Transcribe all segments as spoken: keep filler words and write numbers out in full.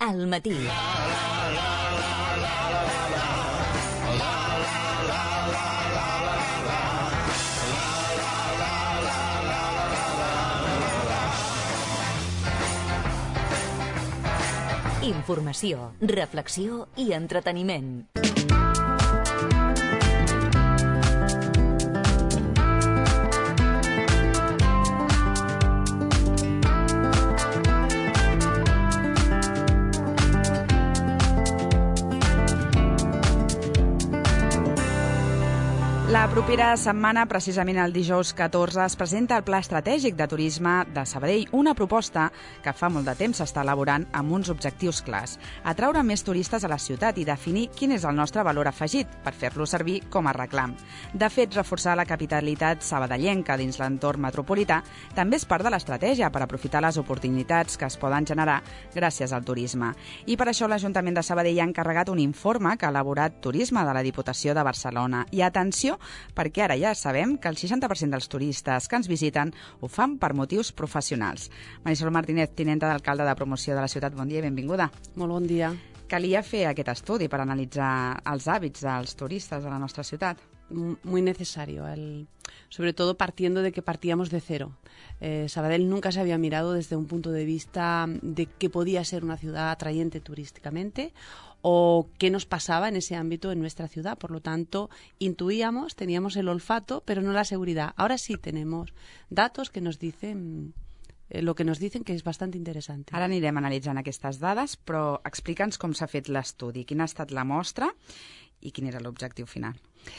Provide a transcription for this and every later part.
al matí. Informació, reflexió i entreteniment. La propera setmana, precisament el dijous catorze, es presenta el Pla Estratègic de Turisme de Sabadell, una proposta que fa molt de temps s'està elaborant amb uns objectius clars: atraure més turistes a la ciutat i definir quin és el nostre valor afegit per fer-lo servir com a reclam. De fet, reforçar la capitalitat sabadellenca dins l'entorn metropolità també és part de l'estratègia per aprofitar les oportunitats que es poden generar gràcies al turisme. I per això l'Ajuntament de Sabadell ha encarregat un informe que ha elaborat Turisme de la Diputació de Barcelona. I atenció, perquè ara ja sabem que el seixanta per cent dels turistes que ens visiten ho fan per motius professionals. Marisol Martínez, tinenta d'alcalde de promoció de la ciutat, bon dia i benvinguda. Molt bon dia. Calia fer aquest estudi per analitzar els hàbits dels turistes de la nostra ciutat. Muy necesario, el, sobre todo partiendo de que partíamos de cero. Eh, Sabadell nunca se había mirado desde un punto de vista de que podía ser una ciudad atrayente turísticamente o qué nos pasaba en ese ámbito en nuestra ciudad. Por lo tanto, intuíamos, teníamos el olfato, pero no la seguridad. Ahora sí tenemos datos que nos dicen eh, lo que nos dicen, que és bastant interessant. Ara anirem analitzant aquestes dades, però explica'ns com s'ha fet l'estudi, quina ha estat la mostra y quién era el objetivo final.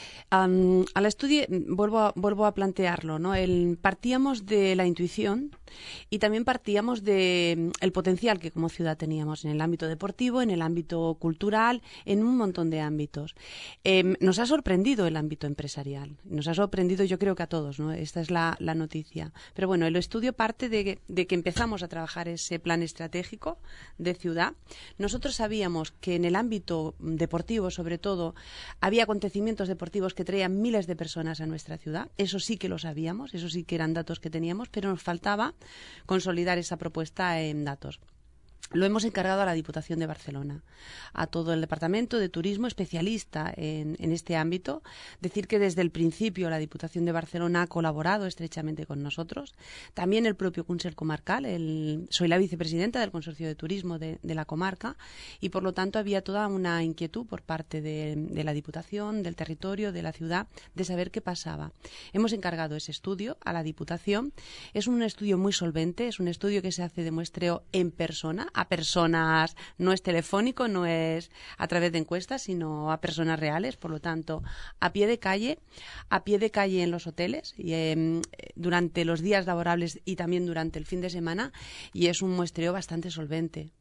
Um, al estudio, vuelvo a, vuelvo a plantearlo, ¿no? El, partíamos de la intuición y también partíamos de el potencial que como ciudad teníamos en el ámbito deportivo, en el ámbito cultural, en un montón de ámbitos. Eh, nos ha sorprendido el ámbito empresarial, nos ha sorprendido yo creo que a todos, ¿no? Esta es la, la noticia. Pero bueno, el estudio parte de, de que empezamos a trabajar ese plan estratégico de ciudad. Nosotros sabíamos que en el ámbito deportivo, sobre todo, había acontecimientos deportivos que traían miles de personas a nuestra ciudad. Eso sí que lo sabíamos, eso sí que eran datos que teníamos, pero nos faltaba consolidar esa propuesta en datos. Lo hemos encargado a la Diputación de Barcelona, a todo el Departamento de Turismo especialista en, en este ámbito. Decir que desde el principio la Diputación de Barcelona ha colaborado estrechamente con nosotros. También el propio Consell Comarcal, el, soy la vicepresidenta del Consorcio de Turismo de, de la comarca y por lo tanto había toda una inquietud por parte de, de la Diputación, del territorio, de la ciudad, de saber qué pasaba. Hemos encargado ese estudio a la Diputación. Es un estudio muy solvente, es un estudio que se hace de muestreo en persona, a personas, no es telefónico, no es a través de encuestas, sino a personas reales, por lo tanto, a pie de calle, a pie de calle en los hoteles, y, eh, durante los días laborables y también durante el fin de semana, y és un muestreo bastante solvente.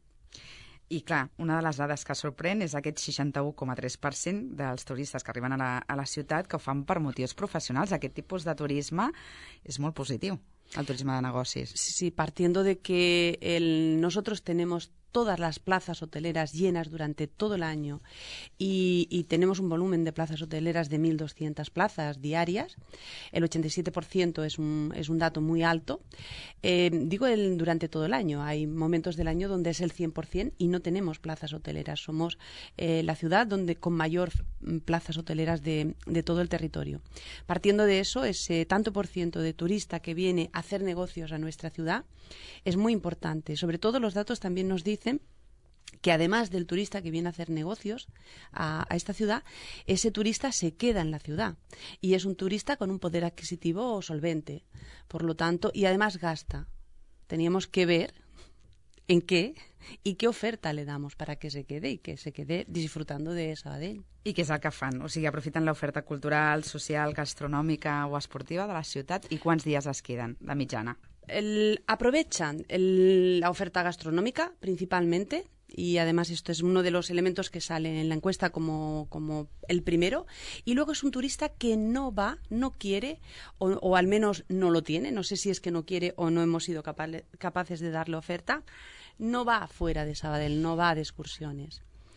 I clar, una de les dades que sorprèn és aquest seixanta-u coma tres per cent dels turistes que arriben a la, a la ciutat que ho fan per motius professionals. Aquest tipus de turisme és molt positiu, el turisme de negocis. Sí, sí, partiendo de que el, nosotros tenemos todas las plazas hoteleras llenas durante todo el año y, y tenemos un volumen de plazas hoteleras de mil doscientas plazas diarias. El ochenta y siete por ciento es un, es un dato muy alto. Eh, digo el, durante todo el año. Hay momentos del año donde es el cien por cien y no tenemos plazas hoteleras. Somos eh, la ciudad donde con mayor plazas hoteleras de, de todo el territorio. Partiendo de eso, ese tanto por ciento de turista que viene a hacer negocios a nuestra ciudad es muy importante. Sobre todo los datos también nos dicen que además del turista que viene a hacer negocios a, a esta ciudad, ese turista se queda en la ciudad y es un turista con un poder adquisitivo solvente. Por lo tanto, y además gasta. Teníamos que ver en qué y qué oferta le damos para que se quede y que se quede disfrutando de Sabadell. I què és el que fan? O sigui, aprofiten l'oferta cultural, social, gastronòmica o esportiva de la ciutat i quants dies es queden, de mitjana? El, aprovechan el, la oferta gastronómica principalmente y además esto es uno de los elementos que sale en la encuesta como, como el primero, y luego es un turista que no va, no quiere o, o al menos no lo tiene, no sé si es que no quiere o no hemos sido capa capaces de darle oferta, no va fuera de Sabadell, no va de excursiones.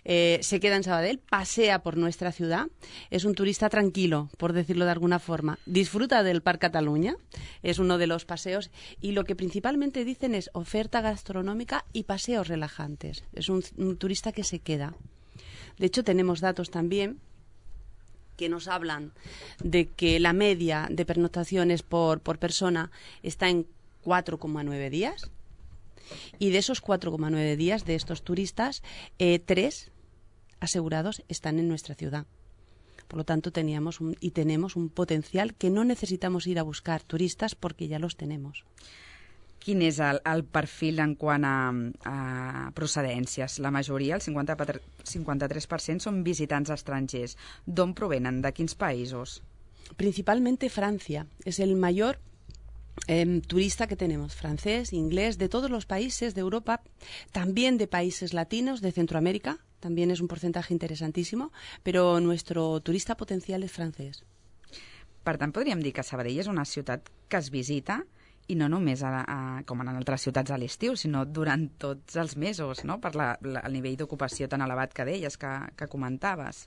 eh, se queda en Sabadell, pasea por nuestra ciudad, es un turista tranquilo, por decirlo de alguna forma, disfruta del Parc Catalunya, es uno de los paseos, y lo que principalmente dicen es oferta gastronómica y paseos relajantes. Es un, un turista que se queda. De hecho, tenemos datos también que nos hablan de que la media de pernoctaciones por, por persona está en cuatro coma nueve días. Y de esos cuatro coma nueve días de estos turistas, eh, tres asegurados están en nuestra ciudad. Por lo tanto, teníamos un, y tenemos un potencial que no necesitamos ir a buscar turistas porque ya los tenemos. Quin és el, el perfil en quant a, a procedències? La majoria, el cinquanta-tres per cent, són visitants estrangers. D'on provenen? De quins països? Principalmente Francia. Es el mayor Eh, turista que tenemos, francés, inglés, de todos los países de Europa, también de países latinos, de Centroamérica, también es un porcentaje interesantísimo, pero nuestro turista potencial es francés. Per tant, podríem dir que Sabadell és una ciutat que es visita, i no només a, a, com en altres ciutats a l'estiu, sinó durant tots els mesos, no? Per la, la, el nivell d'ocupació tan elevat que deies, que, que comentaves.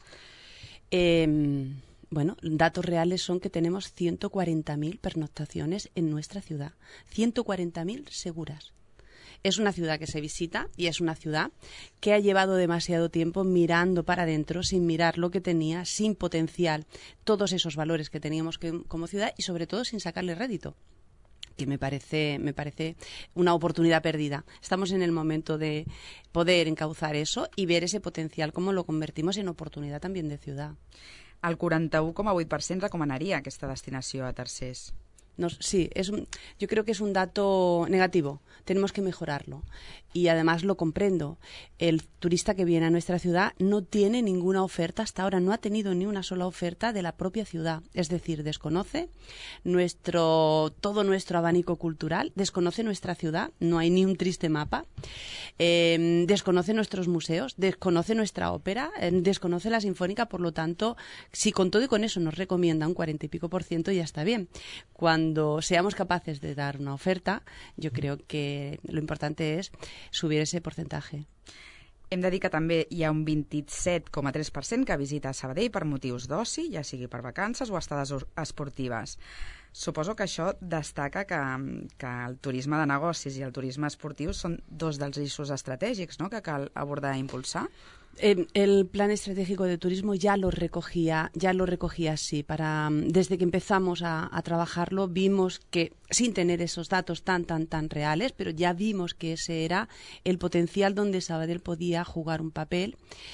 Eh... Bueno, datos reales son que tenemos ciento cuarenta mil pernoctaciones en nuestra ciudad. ciento cuarenta mil seguras. Es una ciudad que se visita y es una ciudad que ha llevado demasiado tiempo mirando para adentro, sin mirar lo que tenía, sin potencial todos esos valores que teníamos que, como ciudad y sobre todo sin sacarle rédito, que me parece, me parece una oportunidad perdida. Estamos en el momento de poder encauzar eso y ver ese potencial, cómo lo convertimos en oportunidad también de ciudad. El quaranta-u coma vuit per cent recomanaria aquesta destinació a tercers. No, sí, es un, yo creo que es un dato negativo. Tenemos que mejorarlo. Y además lo comprendo. El turista que viene a nuestra ciudad no tiene ninguna oferta, hasta ahora no ha tenido ni una sola oferta de la propia ciudad. Es decir, desconoce nuestro, todo nuestro abanico cultural, desconoce nuestra ciudad, no hay ni un triste mapa, eh, desconoce nuestros museos, desconoce nuestra ópera, eh, desconoce la sinfónica, por lo tanto, si con todo y con eso nos recomienda un cuarenta y pico por ciento, ya está bien. Cuando seamos capaces de dar una oferta, yo creo que lo importante es subir ese porcentaje. Hem de dir que també hi ha un vint-i-set coma tres per cent que visita Sabadell per motius d'oci, ja sigui per vacances o estades esportives. Suposo que això destaca que, que el turisme de negocis i el turisme esportiu són dos dels eixos estratègics, no?, que cal abordar i impulsar. Eh, el plan estratégico de turismo ya lo recogía, ya lo recogía así. Para, desde que empezamos a, a trabajarlo, vimos que, sin tener esos datos tan, tan, tan reales, pero ya vimos que ese era el potencial donde Sabadell podía jugar un papel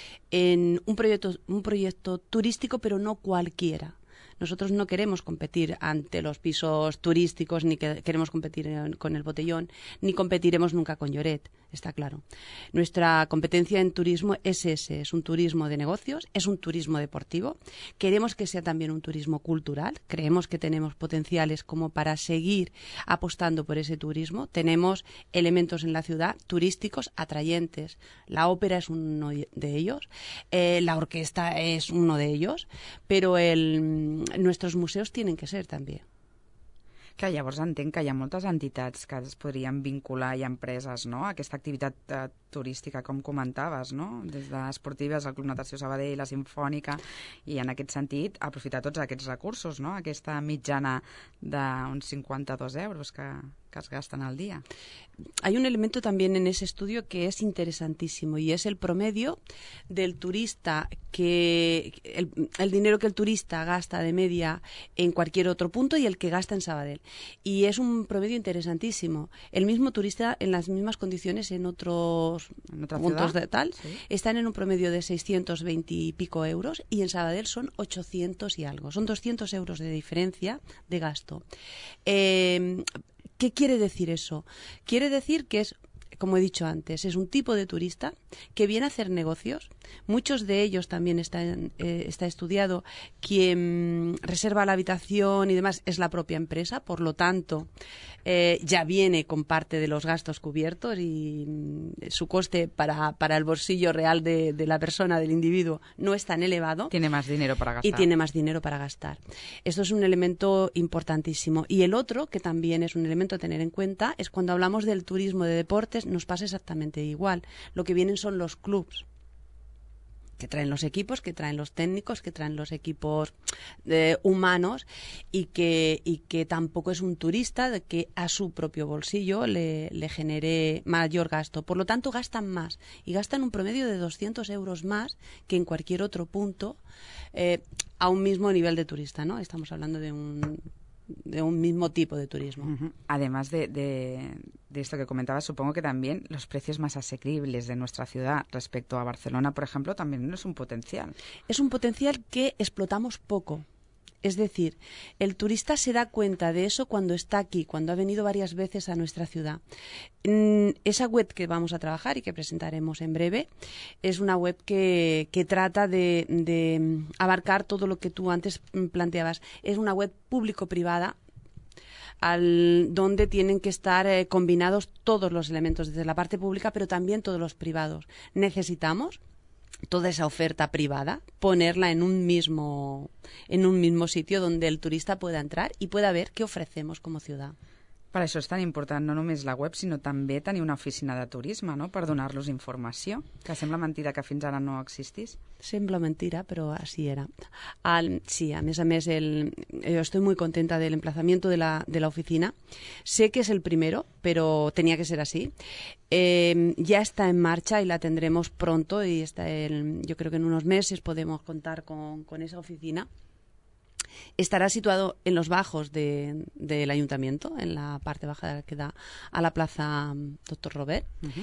en un proyecto, un proyecto turístico, pero no cualquiera. Nosotros no queremos competir ante los pisos turísticos, ni que queremos competir con el Botellón, ni competiremos nunca con Lloret, está claro. Nuestra competencia en turismo es ese, es un turismo de negocios, es un turismo deportivo. Queremos que sea también un turismo cultural, creemos que tenemos potenciales como para seguir apostando por ese turismo. Tenemos elementos en la ciudad turísticos atrayentes. La ópera es uno de ellos, eh, la orquesta es uno de ellos, pero el... nuestros museos tienen que ser també. Clar, llavors entenc que hi ha moltes entitats que es podrien vincular i empreses, no?, a aquesta activitat eh, turística, com comentaves, no?, des d'esportives, el Club Natació Sabadell, la Simfònica, i en aquest sentit aprofitar tots aquests recursos, no?, aquesta mitjana d'uns cinquanta-dos euros que, que es gasten al día. Hay un elemento también en ese estudio que es interesantísimo y es el promedio del turista, que el, el dinero que el turista gasta de media en cualquier otro punto y el que gasta en Sabadell. Y es un promedio interesantísimo. El mismo turista en las mismas condiciones en otros ¿En puntos de tal, sí, están en un promedio de seiscientos veinte y pico euros y en Sabadell son ochocientos y algo. Son doscientos euros de diferencia de gasto. Eh, ¿Qué quiere decir eso? Quiere decir que es, como he dicho antes, es un tipo de turista que viene a hacer negocios. Muchos de ellos también están, eh, está estudiado. Quien reserva la habitación y demás es la propia empresa, por lo tanto, eh, ya viene con parte de los gastos cubiertos y mm, su coste para, para el bolsillo real de, de la persona, del individuo, no es tan elevado. Tiene más dinero para gastar. Y tiene más dinero para gastar. Esto es un elemento importantísimo. Y el otro, que también es un elemento a tener en cuenta, es cuando hablamos del turismo de deportes, nos pasa exactamente igual. Lo que vienen son los clubs. que traen los equipos, que traen los técnicos, que traen los equipos eh, humanos y que, y que tampoco es un turista de que a su propio bolsillo le, le genere mayor gasto. Por lo tanto, gastan más y gastan un promedio de doscientos euros más que en cualquier otro punto eh, a un mismo nivel de turista, ¿no? Estamos hablando de un... de un mismo tipo de turismo. Uh-huh. Además de, de, de esto que comentabas, supongo que también los precios más asequibles de nuestra ciudad respecto a Barcelona, por ejemplo, también es un potencial. Es un potencial que explotamos poco. Es decir, el turista se da cuenta de eso cuando está aquí, cuando ha venido varias veces a nuestra ciudad. Esa web que vamos a trabajar y que presentaremos en breve es una web que, que trata de, de abarcar todo lo que tú antes planteabas. Es una web público-privada al, donde tienen que estar eh, combinados todos los elementos, desde la parte pública, pero también todos los privados. Necesitamos toda esa oferta privada, ponerla en un mismo en un mismo sitio donde el turista pueda entrar i pueda ver què ofrecemos com a ciutat. Per això és tan important no només la web, sinó també tenir una oficina de turisme, no?, per donar-los informació, que sembla mentida que fins ara no existís. Sembla mentira, pero así era. Al, sí, a mes a mes, el, yo estoy muy contenta del emplazamiento de la, de la oficina. Sé que es el primero, pero tenía que ser así. Eh, ya está en marcha y la tendremos pronto y está el, yo creo que en unos meses podemos contar con, con esa oficina. Estará situado en los bajos de, del ayuntamiento, en la parte baja que da a la plaza Doctor Robert. Uh-huh.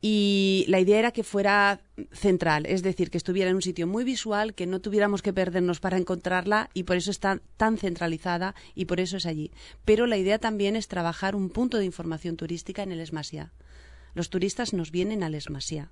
Y la idea era que fuera central, es decir, que estuviera en un sitio muy visual, que no tuviéramos que perdernos para encontrarla y por eso está tan centralizada y por eso es allí. Pero la idea también es trabajar un punto de información turística en el Es Macià. Los turistas nos vienen al Es Macià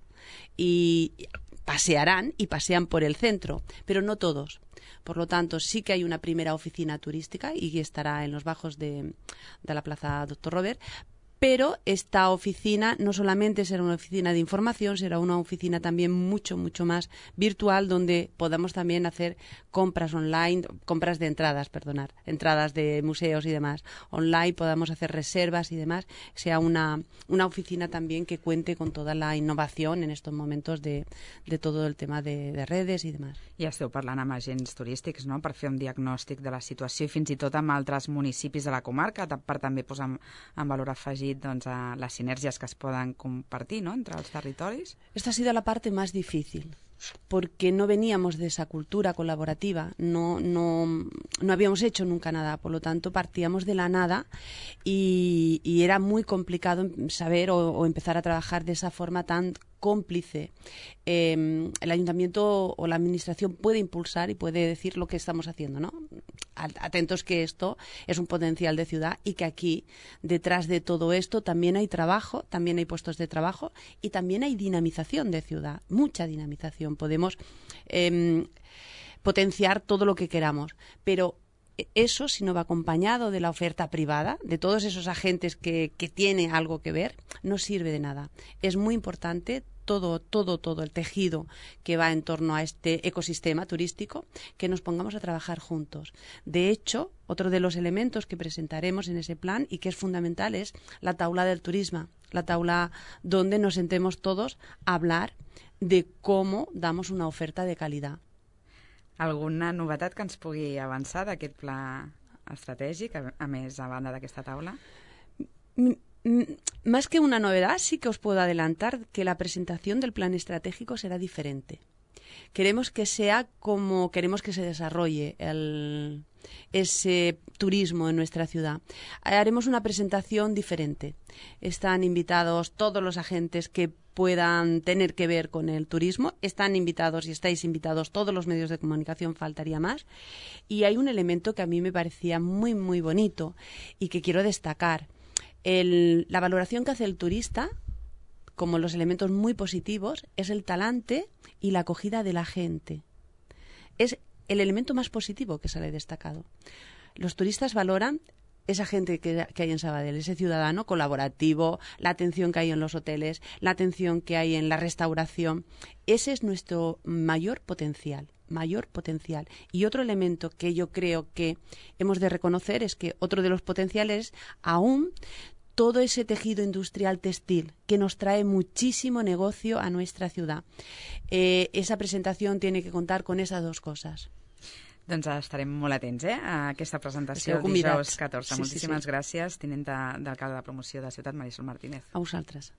y pasearán y pasean por el centro, pero no todos. Por lo tanto, sí que hay una primera oficina turística y estará en los bajos de, de la plaza Doctor Robert, pero esta oficina no solamente será una oficina de información, será una oficina también mucho, mucho más virtual, donde podamos también hacer compras online, compras de entradas, perdonar, entradas de museos y demás. Online podamos hacer reservas y demás. Sea una, una oficina también que cuente con toda la innovación en estos momentos de, de todo el tema de, de redes i demás. Ja esteu parlant amb agents turístics, no?, per fer un diagnòstic de la situació i fins i tot amb altres municipis de la comarca, per també posar en, en valor afegit doncs, a les sinergias que es poden compartir, ¿no?, entre els territoris. Esta ha sido la parte más difícil, porque no veníamos de esa cultura colaborativa, no, no, no habíamos hecho nunca nada, por lo tanto partíamos de la nada y, y era muy complicado saber o, o empezar a trabajar de esa forma tan cómplice. Eh, el ayuntamiento o la administración puede impulsar y puede decir lo que estamos haciendo, ¿no? Atentos que esto es un potencial de ciudad y que aquí, detrás de todo esto, también hay trabajo, también hay puestos de trabajo y también hay dinamización de ciudad, mucha dinamización. Podemos eh, potenciar todo lo que queramos, pero eso, si no va acompañado de la oferta privada, de todos esos agentes que, que tienen algo que ver, no sirve de nada. Es muy importante todo, todo, todo el tejido que va en torno a este ecosistema turístico, que nos pongamos a trabajar juntos. De hecho, otro de los elementos que presentaremos en ese plan y que es fundamental es la taula del turismo, la taula donde nos sentemos todos a hablar de cómo damos una oferta de calidad. Alguna novetat que ens pugui avançar d'aquest pla estratègic, a, a més, a banda d'aquesta taula? Más que una novedad, sí que os puedo adelantar que la presentación del plan estratégico será diferente. Queremos que sea como queremos que se desarrolle el, ese turismo en nuestra ciudad. Haremos una presentación diferente. Están invitados todos los agentes que puedan tener que ver con el turismo. Están invitados y estáis invitados todos los medios de comunicación, faltaría más. Y hay un elemento que a mí me parecía muy, muy bonito y que quiero destacar. El, la valoración que hace el turista, como los elementos muy positivos, es el talante y la acogida de la gente. Es el elemento más positivo que sale destacado. Los turistas valoran esa gente que, que hay en Sabadell, ese ciudadano colaborativo, la atención que hay en los hoteles, la atención que hay en la restauración. Ese es nuestro mayor potencial. mayor potencial. Y otro elemento que yo creo que hemos de reconocer es que otro de los potenciales aún todo ese tejido industrial textil que nos trae muchísimo negocio a nuestra ciudad. Eh, esa presentación tiene que contar con esas dos cosas. Doncs estarem molt atents, eh, a aquesta presentació Esteu dijous convidats. catorze. Sí, Moltíssimes sí, sí. gràcies, tinenta d'alcalde de promoció de Ciutat, Marisol Martínez. A vosaltres.